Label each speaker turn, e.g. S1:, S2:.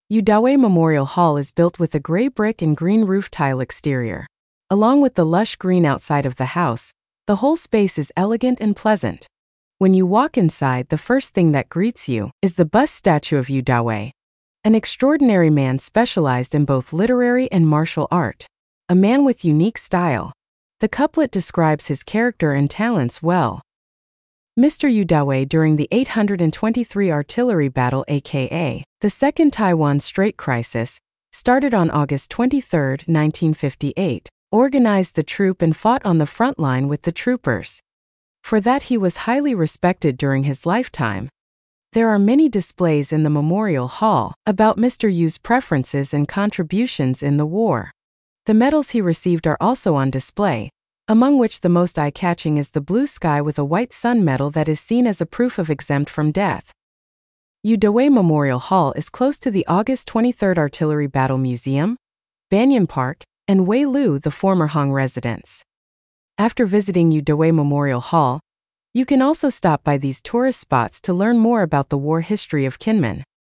S1: Yudawe Memorial Hall is built with a gray brick and green roof tile exterior. Along with the lush green outside of the house, the whole space is elegant and pleasant. When you walk inside, the first thing that greets you is the bust statue of Yudawe, an extraordinary man specialized in both literary and martial art, a man with unique style. The couplet describes his character and talents well. Mr. Yudawe during the 823 artillery battle aka the Second Taiwan Strait Crisis, started on August 23, 1958, organized the troop and fought on the front line with the troopers. For that he was highly respected during his lifetime. There are many displays in the Memorial Hall about Mr. Yu's preferences and contributions in the war. The medals he received are also on display, among which the most eye-catching is the blue sky with a white sun medal that is seen as a proof of exempt from death. Yudawe Memorial Hall is close to the August 23 Artillery Battle Museum, Banyan Park, and Wei Lu, the former Hong residence. After visiting Yudawe Memorial Hall, you can also stop by these tourist spots to learn more about the war history of Kinmen.